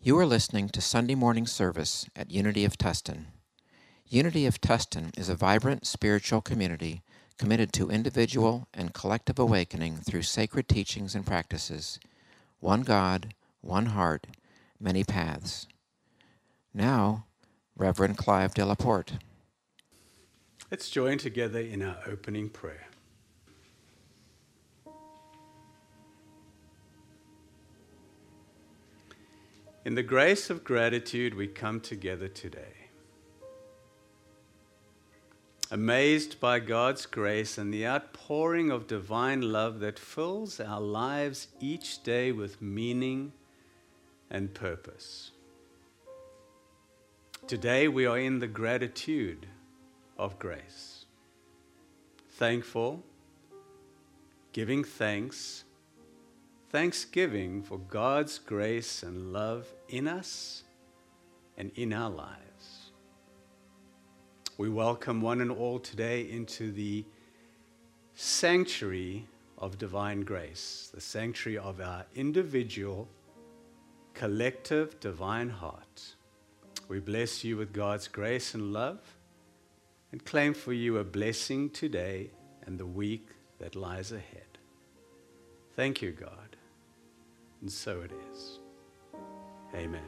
You are listening to Sunday morning service at Unity of Tustin. Unity of Tustin is a vibrant spiritual community committed to individual and collective awakening through sacred teachings and practices. One God, one heart, many paths. Now, Reverend Clive Delaporte. Let's join together in our opening prayer. In the grace of gratitude, we come together today. Amazed by God's grace and the outpouring of divine love that fills our lives each day with meaning and purpose. Today we are in the gratitude of grace. Thankful, giving thanks, thanksgiving for God's grace and love in us and in our lives. We welcome one and all today into the sanctuary of divine grace, the sanctuary of our individual, collective divine heart. We bless you with God's grace and love and claim for you a blessing today and the week that lies ahead. Thank you, God. And so it is. Amen.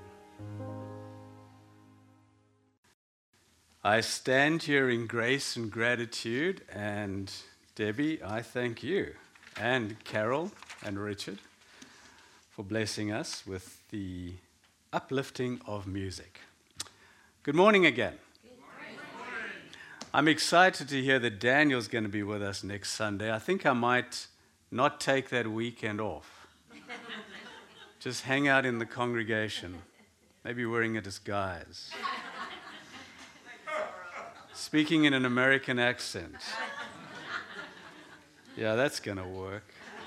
I stand here in grace and gratitude, and Debbie, I thank you, and Carol and Richard for blessing us with the uplifting of music. Good morning again. Good morning. I'm excited to hear that Daniel's going to be with us next Sunday. I think I might not take that weekend off. Just hang out in the congregation, maybe wearing a disguise. Speaking in an American accent. Yeah, that's going to work.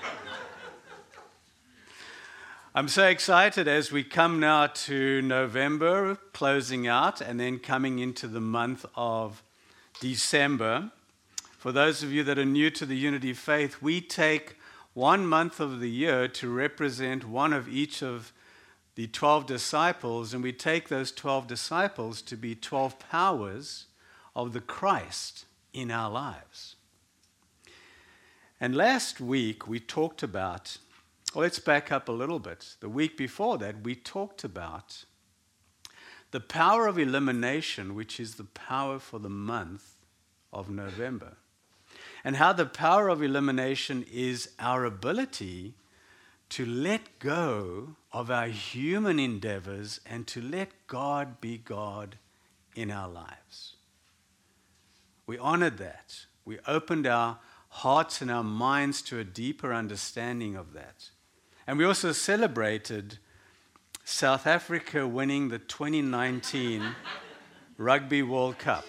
I'm so excited as we come now to November, closing out, and then coming into the month of December. For those of you that are new to the Unity faith, we take 1 month of the year to represent one of each of the 12 disciples, and we take those 12 disciples to be 12 powers of the Christ in our lives. And last week we talked about, well, let's back up a little bit. The week before that we talked about the power of elimination, which is the power for the month of November. And how the power of elimination is our ability to let go of our human endeavors and to let God be God in our lives. We honored that. We opened our hearts and our minds to a deeper understanding of that. And we also celebrated South Africa winning the 2019 Rugby World Cup.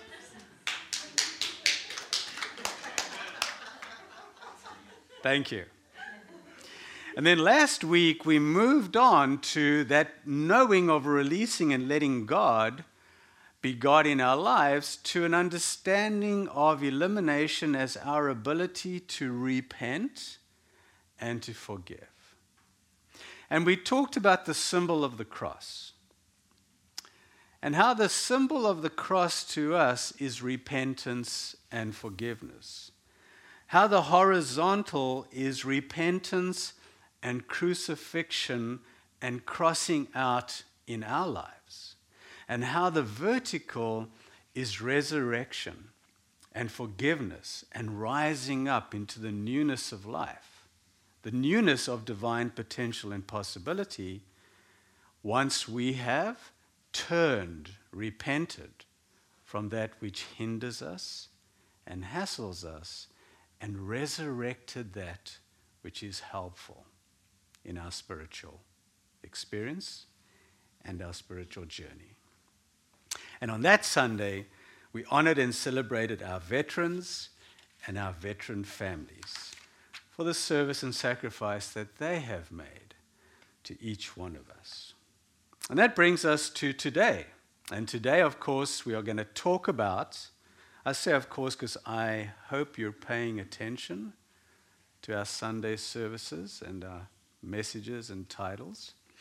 Thank you. And then last week we moved on to that knowing of releasing and letting God be God in our lives, to an understanding of elimination as our ability to repent and to forgive. And we talked about the symbol of the cross and how the symbol of the cross to us is repentance and forgiveness. How the horizontal is repentance and crucifixion and crossing out in our lives. And how the vertical is resurrection and forgiveness and rising up into the newness of life, the newness of divine potential and possibility once we have turned, repented from that which hinders us and hassles us and resurrected that which is helpful in our spiritual experience and our spiritual journey. And on that Sunday, we honored and celebrated our veterans and our veteran families for the service and sacrifice that they have made to each one of us. And that brings us to today. And today, of course, we are going to talk about, I say of course because I hope you're paying attention to our Sunday services and our messages and titles.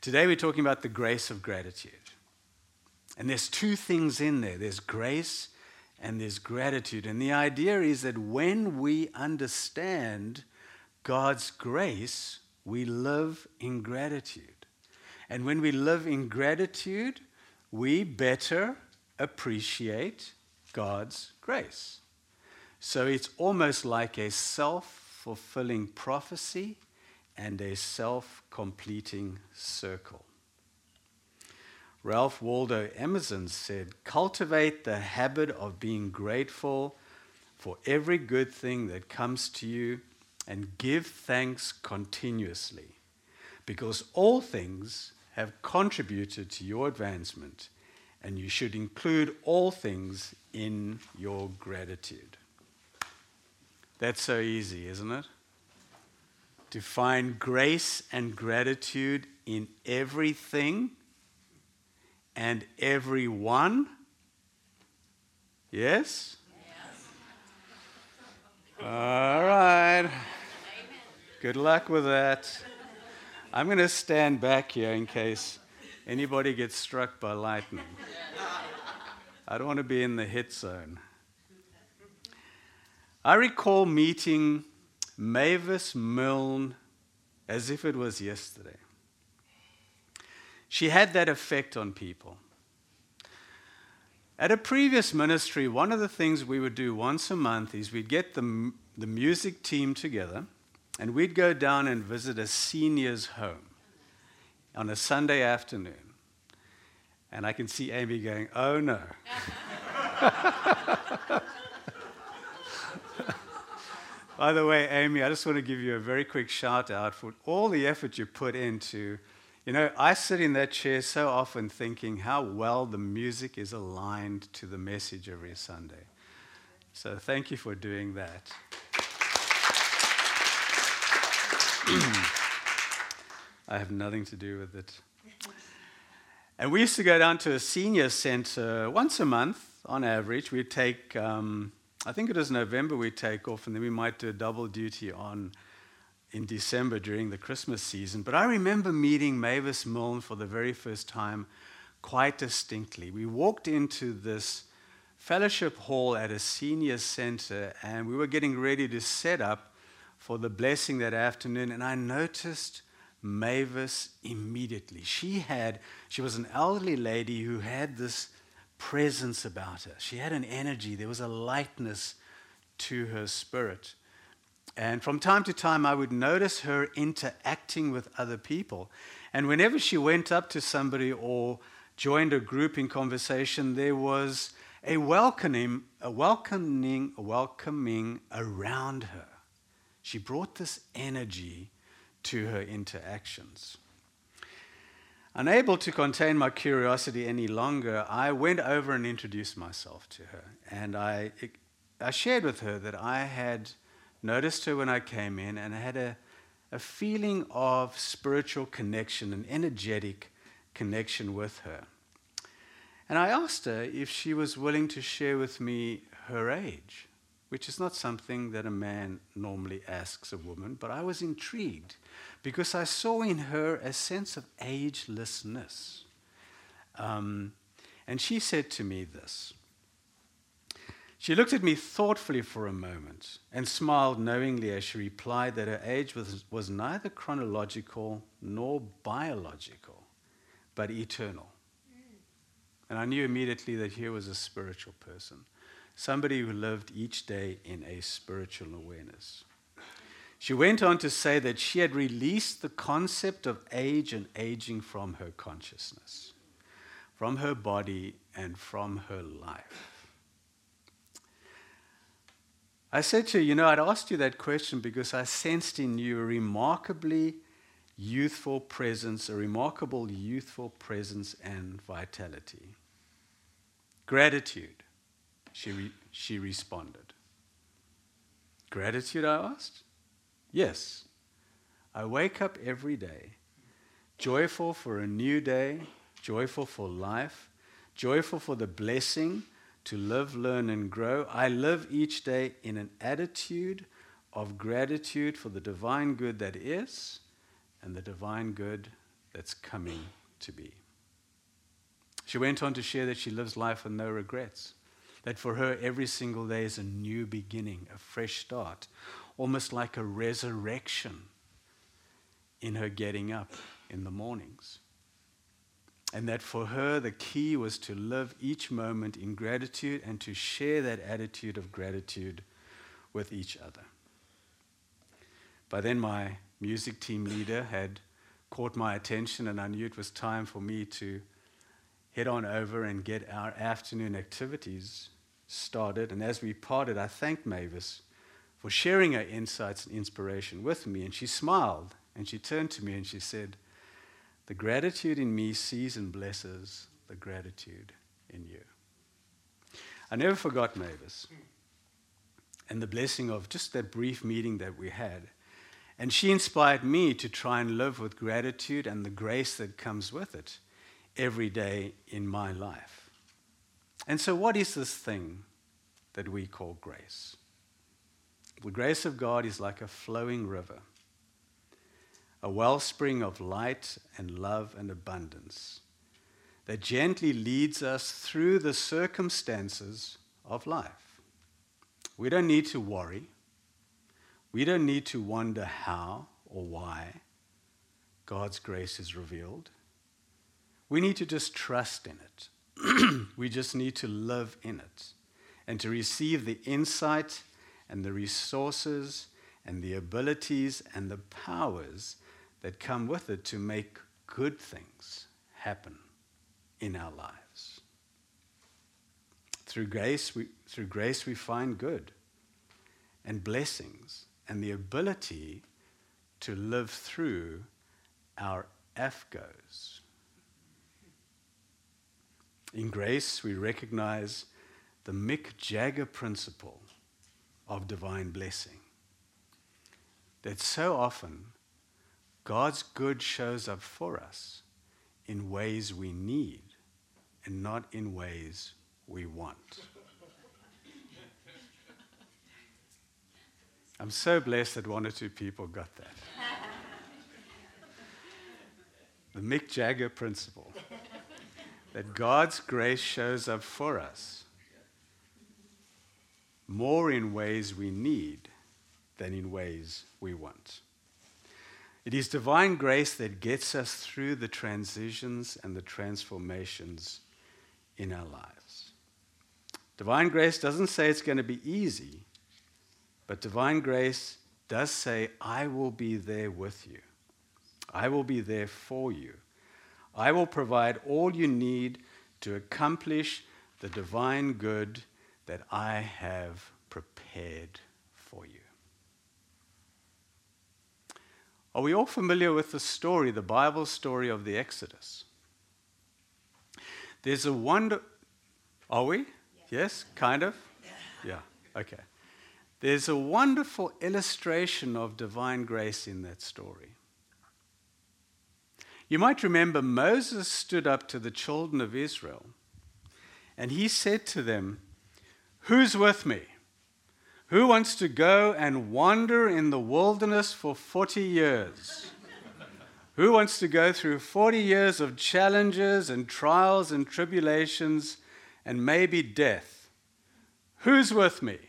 Today we're talking about the grace of gratitude. And there's two things in there. There's grace and there's gratitude. And the idea is that when we understand God's grace, we live in gratitude. And when we live in gratitude, we better appreciate God's grace. So it's almost like a self-fulfilling prophecy and a self-completing circle. Ralph Waldo Emerson said, "Cultivate the habit of being grateful for every good thing that comes to you and give thanks continuously, because all things have contributed to your advancement, and you should include all things in your gratitude." That's so easy, isn't it? To find grace and gratitude in everything and everyone. Yes? All right. Good luck with that. I'm going to stand back here in case anybody gets struck by lightning. I don't want to be in the hit zone. I recall meeting Mavis Milne as if it was yesterday. She had that effect on people. At a previous ministry, one of the things we would do once a month is we'd get the music team together and we'd go down and visit a senior's home on a Sunday afternoon. And I can see Amy going, "Oh no." By the way, Amy, I just want to give you a very quick shout out for all the effort you put into. You know, I sit in that chair so often thinking how well the music is aligned to the message every Sunday. So thank you for doing that. I have nothing to do with it. And we used to go down to a senior center once a month on average. We'd take, I think it was November we'd take off, and then we might do a double duty in December during the Christmas season. But I remember meeting Mavis Milne for the very first time quite distinctly. We walked into this fellowship hall at a senior center, and we were getting ready to set up for the blessing that afternoon, and I noticed Mavis immediately. She was an elderly lady who had this presence about her. She had an energy. There was a lightness to her spirit. And from time to time, I would notice her interacting with other people. And whenever she went up to somebody or joined a group in conversation, there was a welcoming around her. She brought this energy to her interactions. Unable to contain my curiosity any longer, I went over and introduced myself to her. And I shared with her that I had noticed her when I came in, and I had a feeling of spiritual connection, an energetic connection with her. And I asked her if she was willing to share with me her age, which is not something that a man normally asks a woman, but I was intrigued because I saw in her a sense of agelessness. And she said to me this. She looked at me thoughtfully for a moment and smiled knowingly as she replied that her age was neither chronological nor biological, but eternal. And I knew immediately that here was a spiritual person, somebody who lived each day in a spiritual awareness. She went on to say that she had released the concept of age and aging from her consciousness, from her body, and from her life. I said to her, I'd asked you that question because I sensed in you a remarkable youthful presence and vitality. Gratitude, she responded. Gratitude, I asked? Yes. I wake up every day, joyful for a new day, joyful for life, joyful for the blessing to live, learn, and grow. I live each day in an attitude of gratitude for the divine good that is and the divine good that's coming to be. She went on to share that she lives life with no regrets, that for her every single day is a new beginning, a fresh start, almost like a resurrection in her getting up in the mornings. And that for her the key was to live each moment in gratitude and to share that attitude of gratitude with each other. By then my music team leader had caught my attention, and I knew it was time for me to head on over and get our afternoon activities started. And as we parted, I thanked Mavis for sharing her insights and inspiration with me. And she smiled, and she turned to me and she said, "The gratitude in me sees and blesses the gratitude in you." I never forgot Mavis and the blessing of just that brief meeting that we had. And she inspired me to try and live with gratitude and the grace that comes with it every day in my life. And so what is this thing that we call grace? The grace of God is like a flowing river, a wellspring of light and love and abundance that gently leads us through the circumstances of life. We don't need to worry. We don't need to wonder how or why God's grace is revealed. We need to just trust in it. We just need to live in it and to receive the insight and the resources and the abilities and the powers that come with it to make good things happen in our lives. Through grace we find good and blessings and the ability to live through our AFGOs. In grace, we recognize the Mick Jagger principle of divine blessing. That so often, God's good shows up for us in ways we need and not in ways we want. I'm so blessed that one or two people got that. The Mick Jagger principle. That God's grace shows up for us more in ways we need than in ways we want. It is divine grace that gets us through the transitions and the transformations in our lives. Divine grace doesn't say it's going to be easy, but divine grace does say, I will be there with you. I will be there for you. I will provide all you need to accomplish the divine good that I have prepared for you. Are we all familiar with the story, the Bible story of the Exodus? There's a wonder... Are we? Yes, kind of? Yeah, okay. There's a wonderful illustration of divine grace in that story. You might remember Moses stood up to the children of Israel and he said to them, "Who's with me? Who wants to go and wander in the wilderness for 40 years? Who wants to go through 40 years of challenges and trials and tribulations and maybe death? Who's with me?"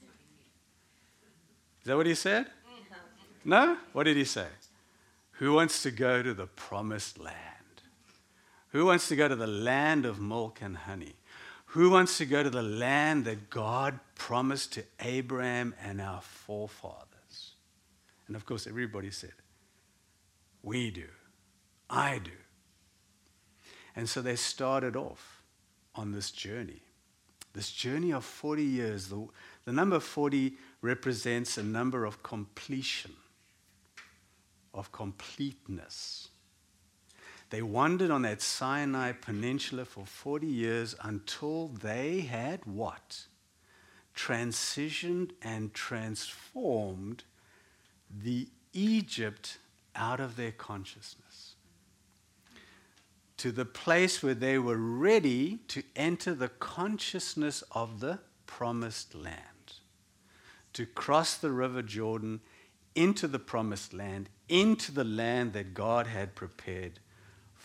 Is that what he said? No? What did he say? Who wants to go to the promised land? Who wants to go to the land of milk and honey? Who wants to go to the land that God promised to Abraham and our forefathers? And of course, everybody said, we do. I do. And so they started off on this journey of 40 years. The number 40 represents a number of completion, of completeness. They wandered on that Sinai Peninsula for 40 years until they had what? Transitioned and transformed the Egypt out of their consciousness to the place where they were ready to enter the consciousness of the promised land, to cross the river Jordan into the promised land, into the land that God had prepared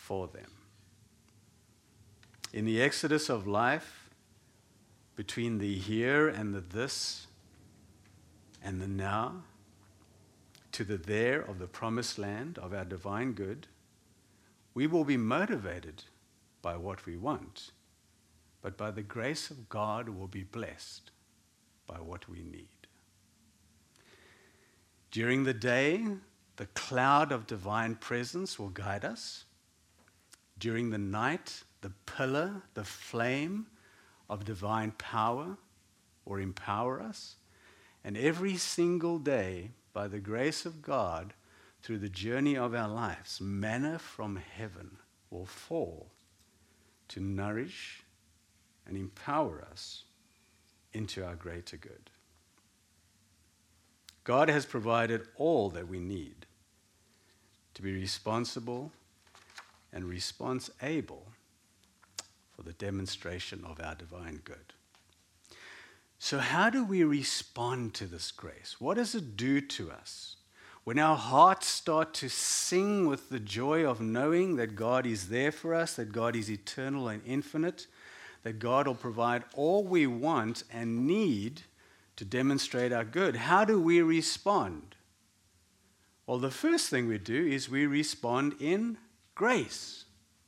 for them. In the exodus of life, between the here and the this and the now, to the there of the promised land of our divine good, we will be motivated by what we want, but by the grace of God will be blessed by what we need. During the day, the cloud of divine presence will guide us. During the night, the pillar, the flame of divine power will empower us. And every single day, by the grace of God, through the journey of our lives, manna from heaven will fall to nourish and empower us into our greater good. God has provided all that we need to be responsible and response-able for the demonstration of our divine good. So how do we respond to this grace? What does it do to us? When our hearts start to sing with the joy of knowing that God is there for us, that God is eternal and infinite, that God will provide all we want and need to demonstrate our good, how do we respond? Well, the first thing we do is we respond in grace.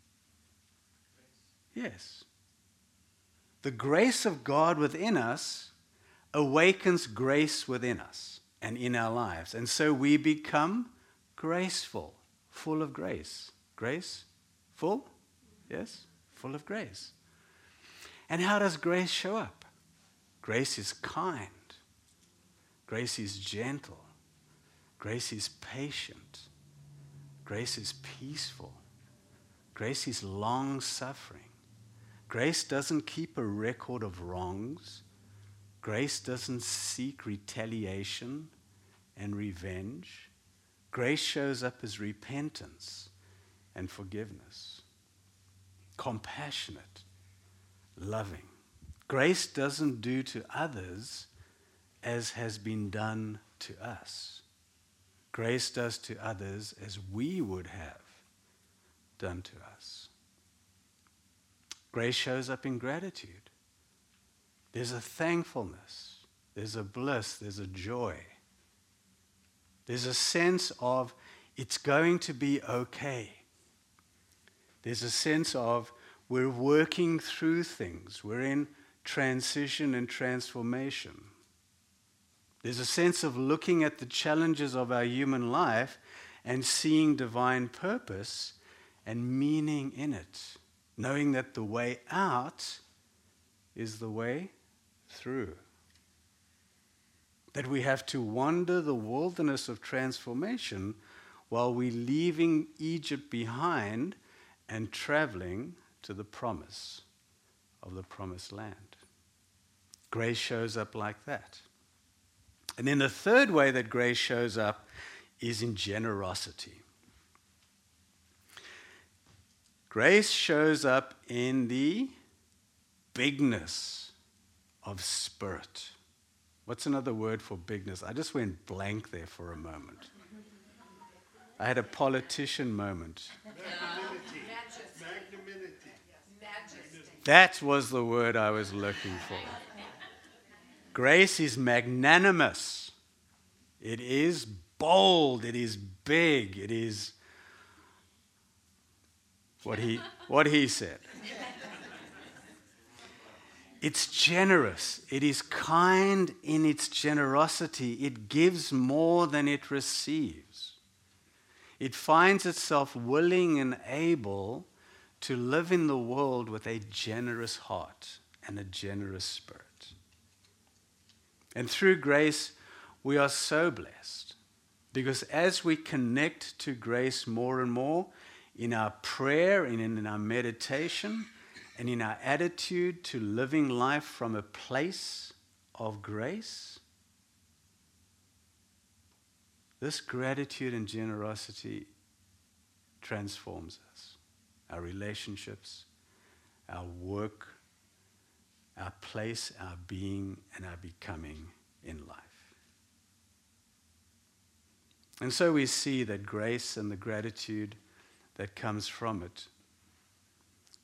Yes. The grace of God within us awakens grace within us and in our lives. And so we become graceful, full of grace. Grace? Full? Yes? Full of grace. And how does grace show up? Grace is kind. Grace is gentle. Grace is patient. Grace is peaceful. Grace is long-suffering. Grace doesn't keep a record of wrongs. Grace doesn't seek retaliation and revenge. Grace shows up as repentance and forgiveness. Compassionate, loving. Grace doesn't do to others as has been done to us. Grace does to others as we would have done to us. Grace shows up in gratitude. There's a thankfulness. There's a bliss. There's a joy. There's a sense of it's going to be okay. There's a sense of we're working through things. We're in transition and transformation. There's a sense of looking at the challenges of our human life and seeing divine purpose and meaning in it, knowing that the way out is the way through. That we have to wander the wilderness of transformation while we're leaving Egypt behind and traveling to the promise of the promised land. Grace shows up like that. And then the third way that grace shows up is in generosity. Grace shows up in the bigness of spirit. What's another word for bigness? I just went blank there for a moment. I had a politician moment. That was the word I was looking for. Grace is magnanimous. It is bold. It is big. It is what he said. It's generous. It is kind in its generosity. It gives more than it receives. It finds itself willing and able to live in the world with a generous heart and a generous spirit. And through grace, we are so blessed because as we connect to grace more and more in our prayer and in our meditation and in our attitude to living life from a place of grace, this gratitude and generosity transforms us, our relationships, our work, our place, our being, and our becoming in life. And so we see that grace and the gratitude that comes from it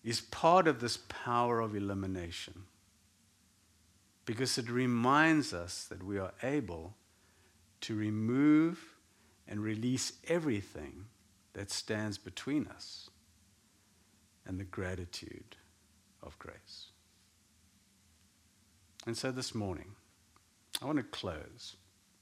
is part of this power of elimination, because it reminds us that we are able to remove and release everything that stands between us and the gratitude of grace. And so this morning, I want to close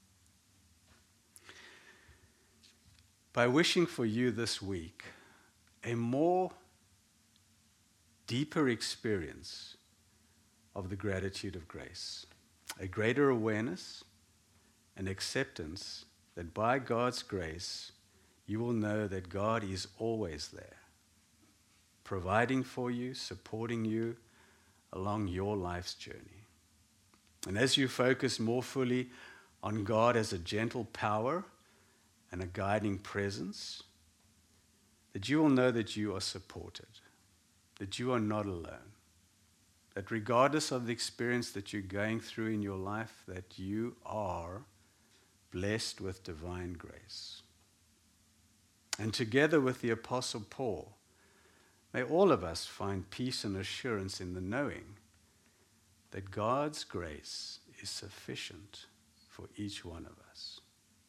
by wishing for you this week a more deeper experience of the gratitude of grace, a greater awareness and acceptance that by God's grace, you will know that God is always there, providing for you, supporting you along your life's journey. And as you focus more fully on God as a gentle power and a guiding presence, that you will know that you are supported, that you are not alone, that regardless of the experience that you're going through in your life, that you are blessed with divine grace. And together with the Apostle Paul, may all of us find peace and assurance in the knowing that God's grace is sufficient for each one of us.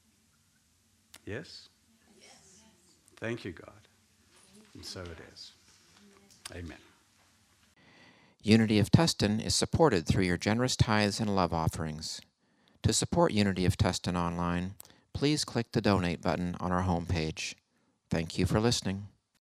Yes? Yes. Thank you, God. And so it is. Amen. Unity of Tustin is supported through your generous tithes and love offerings. To support Unity of Tustin online, please click the donate button on our homepage. Thank you for listening.